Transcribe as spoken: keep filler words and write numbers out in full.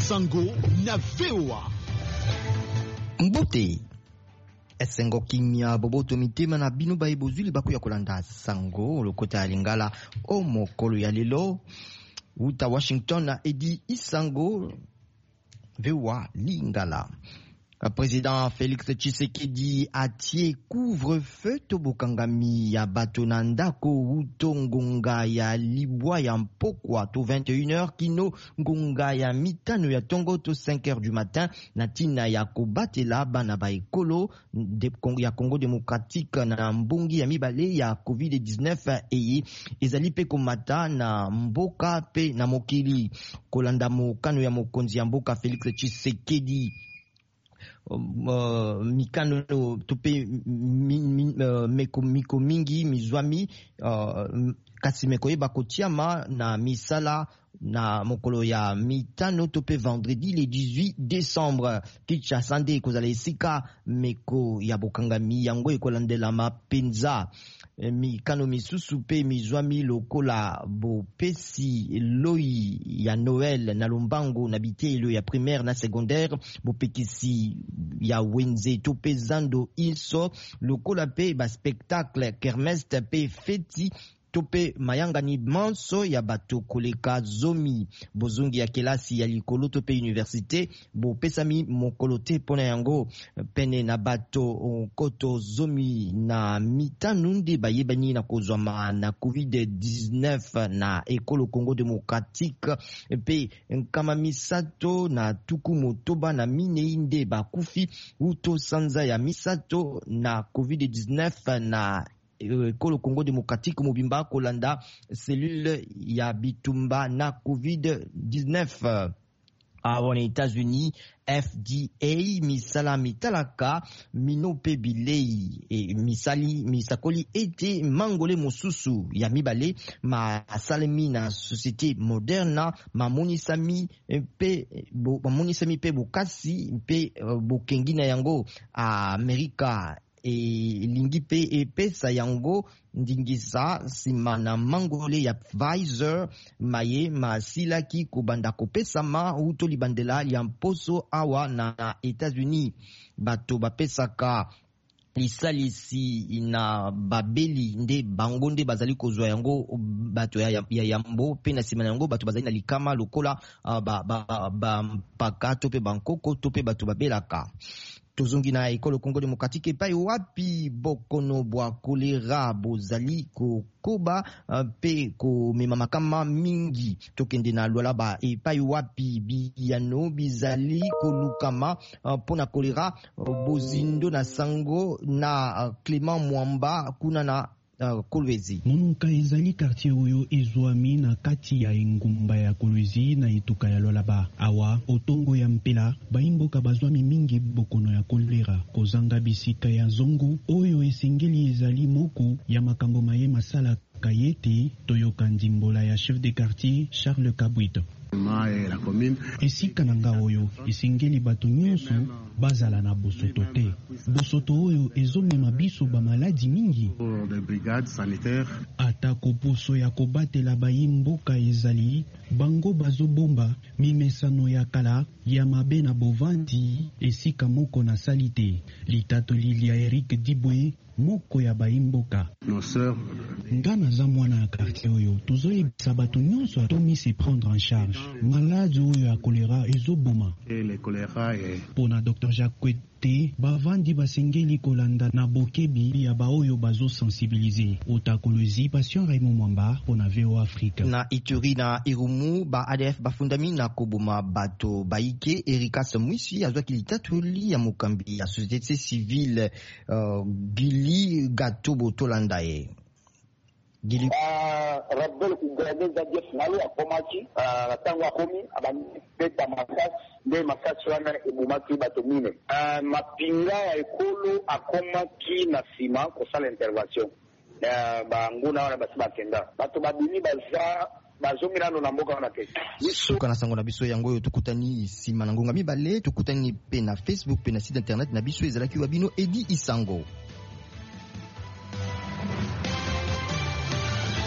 Sango na V O A. Mbote esengo kimia boboto mitema na bino ba ebozuli bakuya kolanda sango lokota ya lingala o mokolo ya lelo uta Washington na edi isango V O A lingala. Le président Félix Tshisekedi atie couvre-feu tobokangami ya batonanda ko uto ngonga ya libwa ya mpokwa to vingt et une heures kino ngonga ya mitano ya tongo to cinq heures du matin na tina ya kobatela bana ba ekolo de ya Congo démocratique na mbongi ya mibale ya covid dix-neuf eye ezali pe komata na mboka pe na mokili kolanda mokano ya mokonzi ya mboka Félix Tshisekedi. Uh, mikano tope mi, mi, uh, meko, miko mingi mizwami uh, kasi mekoyeba kotiama na misala na mokolo ya mitano tope vendredi le dix-huit décembre Kinshasa nde kozala esika meko ya bokangami yango ekolandela mapenza mikano misusu pe mizwami lokola bopesi loi ya Noël na lombango na bitelo ya primaire na secondaire bopekisi ya wenze tope zando ilso lokola pe ba spectacle kermesse pe feti tope mayanga ni manso ya bato koleka zomi bozungi ya kelasi ya likolo tope université bo pesami mokolo te pona yango pene na bato koto zomi na mitano nde bayebani na kozwama na covid dix-neuf na ekolo Congo démocratique pe nkama misato na tuku motoba na minei nde bakufi uto sanza ya misato na covid dix-neuf na ekolo Congo démocratique mobimba kolanda cellule ya bitumba na covid dix-neuf. Awon États-Unis F D A misala mitalaka minope bilei e misali misakoli ete mangole mosusu ya mibale ma salemi na société moderne mamonisami pe bo mamonisami pe bokasi pe bokengi na yango a Amerika e lingi pe epesa yango ndingisa sima na mangole ya Pfizer maye masilaki kobanda kopesa ma uto libandela ya mposo awa na États-Unis bato bapesaka lisalisi na babeli nde bango nde bazali kozwa yango bato ya, ya yambo pe na sima na yango bato bazali na likama lokola uh, ba, ba, ba mpaka to pe bankoko to pe bato babelaka. Tozongi na ekolo Congo démocratique epai wapi bokono bwa kolera bozali kokoba uh, pe komema makama mingi tokende na lwalaba epai wapi biyano bizali kolukama uh, pona kolera uh, bozindo na sango na uh, Clément Mwamba kuna na Uh, Kolwezi. Monuka ezali quartier oyo ezwami na kati ya engumba ya Kolwezi na etuka ya Lwalaba. Awa otongo ya mpela baimboka bazwami mingi bokono ya kolera kozanga bisika ya zongo oyo esengeli ezali moko ya makambo maye masala kayete toyoka ndimbola ya chef de quartier Charles Kabwit. Esika nanga oyo esengeli bato nyonso bazala na bosoto te. Bosoto oyo ezomema biso ba maladi mingi. Ata koposo ya kobatela bayimboka ezali bango bazobomba mimesano ya kala ya mabe na bovandi esika moko na salite. Litato lilia Eric Dibwe moko ya baimboka. Ngana za mwana ya quartier oyo tozoyebisa bato nyonso atomi se prendre en charge. Malade oyo ya kolera ezoboma. Pona docteur Jacques Kwete bavandi basengeli kolanda na bokebi ya baoyo bazo sensibiliser. Otakolozi patient Raymond Mwamba pona V O A Afrique. Na Ituri na Irumu ba A D F bafundami na koboma bato baike Erika Samwisi azwaki litatoli ya mokambi ya société civile uh, Gili Gatobo Tolandaye. Gili Rabel kugade za Jeff Nalu akomaki tango akomi abandi peta masasi nde masasi wana ebumaki bato mine mapinga ya ekolo akomaki na sima kosala intervention banguna wana basi bakenda bato babini baza bazongirano na mboka wana te suka na sango na biso yango oyo tokutani sima na ngonga mibale tokutani pe na Facebook pe na site internet na biso ezalaki wa bino Edi Isango.